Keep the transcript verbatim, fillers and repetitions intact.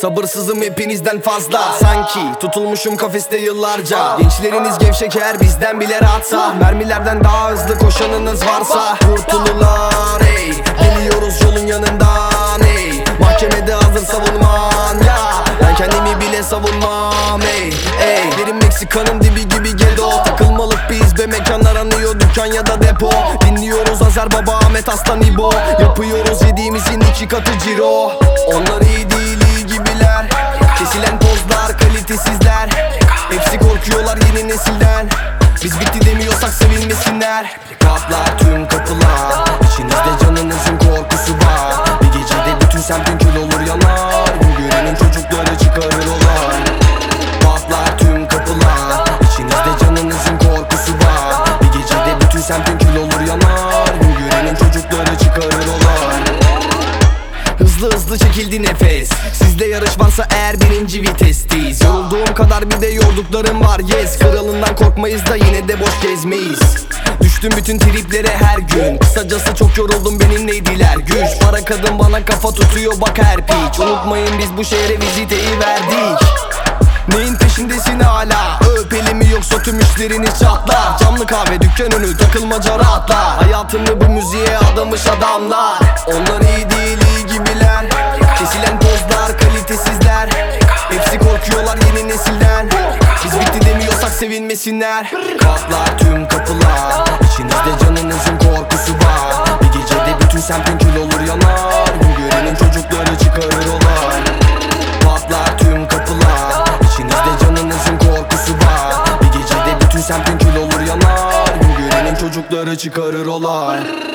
Sabırsızım hepinizden fazla. Sanki tutulmuşum kafeste yıllarca. Gençleriniz gevşek eğer bizden bile rahatsa. Mermilerden daha hızlı koşanınız varsa kurtulurlar ey. Geliyoruz yolun yanından ey. Mahkemede hazır savunman ya. Ben kendimi bile savunmam ey ey. Derin Meksika'nın dibi gibi ghetto. Takılmalık biz be, mekanlar anıyor, dükkan ya da depo. Dinliyoruz Azer Baba, Ahmet Aslan İbo. Yapıyoruz yediğimizin iki katı ciro. Onlar iyi değil, iyi gibiler. Kesilen pozlar, kalitesizler. Hepsi korkuyorlar yeni nesilden. Biz bitti demiyorsak sevinmesinler. Kaplar tüm kapılar. İçinizde canınızın korkusu var. Bir gecede bütün semtin kül olur yanar. Bu görenin çocukları çıkarır olay. Kaplar tüm kapılar. İçinizde canınızın korkusu var. Bir gecede bütün semtin kül olur yanar. Bu görenin çocukları çıkarır olay. Hızlı hızlı çekildi nefes. Sizde yarış varsa eğer birinci vitesteyiz. Yorulduğum kadar bir de yorduklarım var yes. Kralından korkmayız da yine de boş gezmeyiz. Düştüm bütün triplere her gün. Kısacası çok yoruldum, benimleydiler güç. Para kadın bana kafa tutuyor bak her piç. Unutmayın biz bu şehre viziteyi verdik. Neyin peşindesin hala? Öp elimi yoksa tüm işleriniz çatlar. Camlı kahve dükkan önü takılmaca rahatlar. Hayatını bu müziğe adamış adamlar. Onlar iyi değil, iyi gibiler. Kesilen pozlar, kalitesizler. Hepsi korkuyorlar yeni nesilden. Biz bitti demiyorsak sevinmesinler. Kaplar tüm kapılar. İçinizde canınızın korkusu var. Bir gecede bütün semtin kül olur yanar. Bu görenin çocukları çıkarır olay. Kaplar tüm kapılar. İçinizde canınızın korkusu var. Bir gecede bütün semtin kül olur yanar. Bu görenin çocukları çıkarır olay.